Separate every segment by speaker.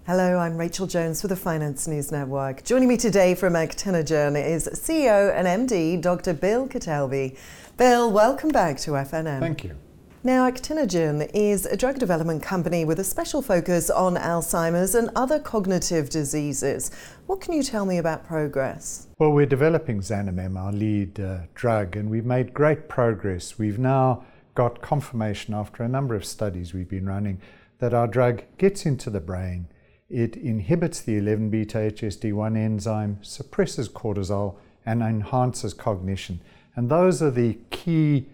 Speaker 1: Hello, I'm Rachel Jones for the Finance News Network. Joining me today from Actinogen is CEO and MD Dr. Bill Kottelby. Bill, welcome back to FNN.
Speaker 2: Thank you.
Speaker 1: Now, Actinogen is a drug development company with a special focus on Alzheimer's and other cognitive diseases. What can you tell me about progress?
Speaker 2: Well, we're developing Xanamem, our lead drug, and we've made great progress. We've now got confirmation after a number of studies we've been running that our drug gets into the brain. It inhibits the 11-beta-HSD1 enzyme, suppresses cortisol, and enhances cognition. And those are the key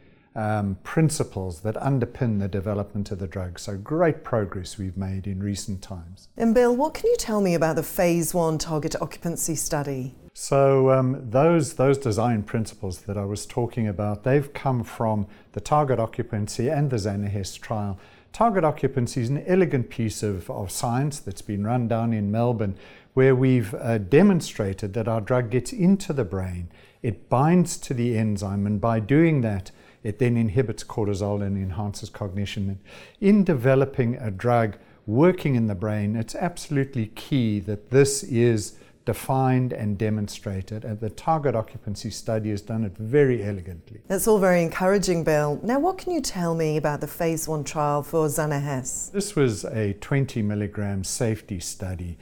Speaker 2: principles that underpin the development of the drug. So great progress we've made in recent times.
Speaker 1: And Bill, what can you tell me about the phase 1 target occupancy study?
Speaker 2: So those design principles that I was talking about, they've come from the target occupancy and the Xanahest trial. Target occupancy is an elegant piece of science that's been run down in Melbourne, where we've demonstrated that our drug gets into the brain. It binds to the enzyme, and by doing that, it then inhibits cortisol and enhances cognition. And in developing a drug working in the brain, it's absolutely key that this is defined and demonstrated, and the target occupancy study has done it very elegantly.
Speaker 1: That's all very encouraging, Bill. Now, what can you tell me about the phase 1 trial for Xanahest?
Speaker 2: This was a 20 milligram safety study.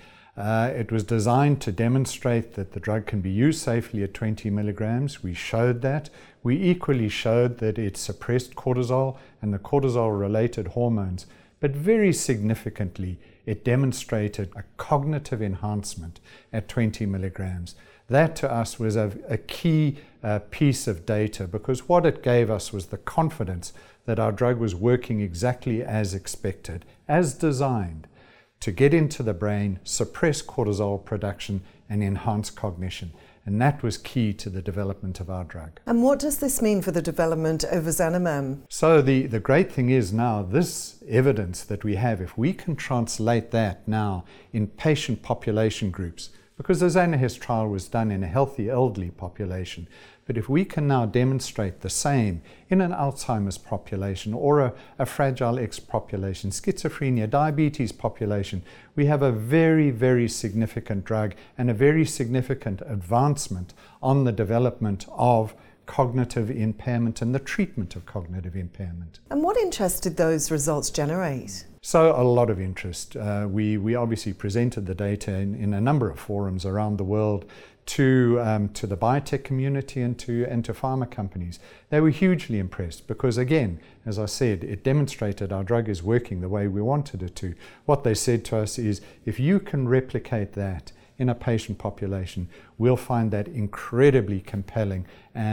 Speaker 2: It was designed to demonstrate that the drug can be used safely at 20 milligrams. We showed that. We equally showed that it suppressed cortisol and the cortisol-related hormones. But very significantly, it demonstrated a cognitive enhancement at 20 milligrams. That to us was a key piece of data, because what it gave us was the confidence that our drug was working exactly as expected, as designed, to get into the brain, suppress cortisol production, and enhance cognition. And that was key to the development of our drug.
Speaker 1: And what does this mean for the development of Xanamem?
Speaker 2: So the great thing is now, this evidence that we have, if we can translate that now in patient population groups, because the Xanahest trial was done in a healthy elderly population, but if we can now demonstrate the same in an Alzheimer's population or a Fragile X population, schizophrenia, diabetes population, we have a very, very significant drug and a very significant advancement on the development of cognitive impairment and the treatment of cognitive impairment.
Speaker 1: And what interest did those results generate?
Speaker 2: So a lot of interest. We obviously presented the data in a number of forums around the world to the biotech community and to pharma companies. They were hugely impressed because, again, as I said, it demonstrated our drug is working the way we wanted it to. What they said to us is, if you can replicate that in a patient population, we'll find that incredibly compelling,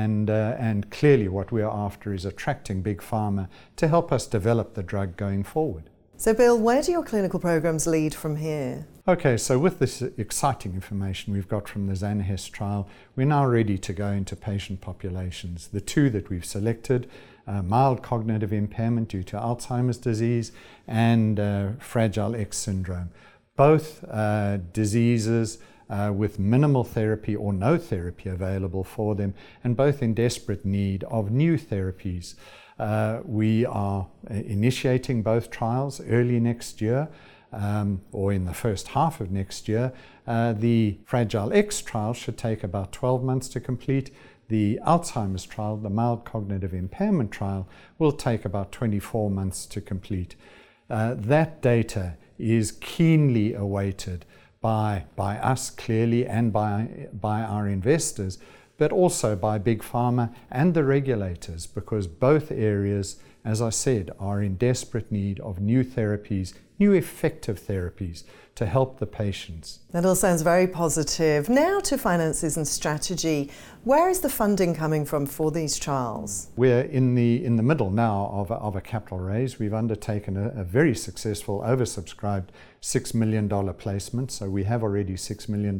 Speaker 2: and clearly what we're after is attracting big pharma to help us develop the drug going forward.
Speaker 1: So Bill, where do your clinical programs lead from here?
Speaker 2: Okay, so with this exciting information we've got from the Xanahest trial, we're now ready to go into patient populations. The two that we've selected, mild cognitive impairment due to Alzheimer's disease and Fragile X syndrome. Both diseases with minimal therapy or no therapy available for them, and both in desperate need of new therapies. We are initiating both trials early next year, or in the first half of next year. The Fragile X trial should take about 12 months to complete. The Alzheimer's trial, the mild cognitive impairment trial, will take about 24 months to complete. That data is keenly awaited by us clearly, and by our investors, but also by Big Pharma and the regulators, because both areas, as I said, are in desperate need of new therapies, new effective therapies to help the patients.
Speaker 1: That all sounds very positive. Now to finances and strategy. Where is the funding coming from for these trials?
Speaker 2: We're in the middle now of a capital raise. We've undertaken a very successful, oversubscribed $6 million placement, so we have already $6 million.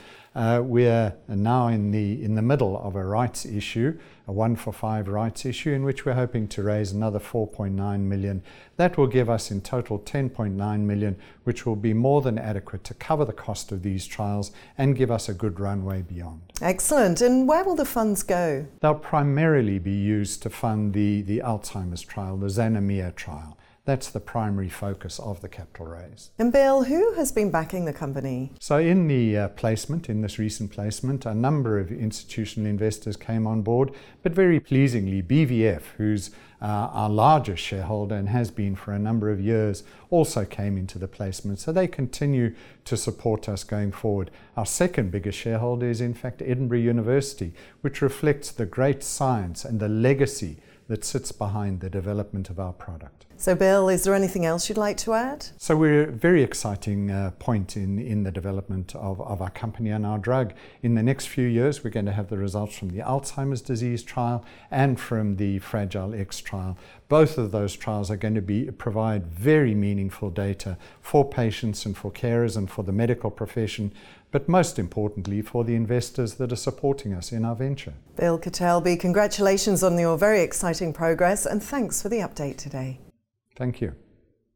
Speaker 2: We're now in the middle of a rights issue, a 1-for-5 rights issue, in which we're hoping to raise another 4.9 million. That will give us in total 10.9 million, which will be more than adequate to cover the cost of these trials and give us a good runway beyond.
Speaker 1: Excellent. And where will the funds go?
Speaker 2: They'll primarily be used to fund the Alzheimer's trial, the Xanamem trial. That's the primary focus of the capital raise.
Speaker 1: And Bill, who has been backing the company?
Speaker 2: So in the placement, in this recent placement, a number of institutional investors came on board, but very pleasingly, BVF, who's our largest shareholder and has been for a number of years, also came into the placement. So they continue to support us going forward. Our second biggest shareholder is in fact Edinburgh University, which reflects the great science and the legacy that sits behind the development of our product.
Speaker 1: So Bill, is there anything else you'd like to add?
Speaker 2: So we're at a very exciting point in the development of our company and our drug. In the next few years, we're going to have the results from the Alzheimer's disease trial and from the Fragile X trial. Both of those trials are going to provide very meaningful data for patients and for carers and for the medical profession, but most importantly for the investors that are supporting us in our venture.
Speaker 1: Bill Kitelby, congratulations on your very exciting progress and thanks for the update today.
Speaker 2: Thank you.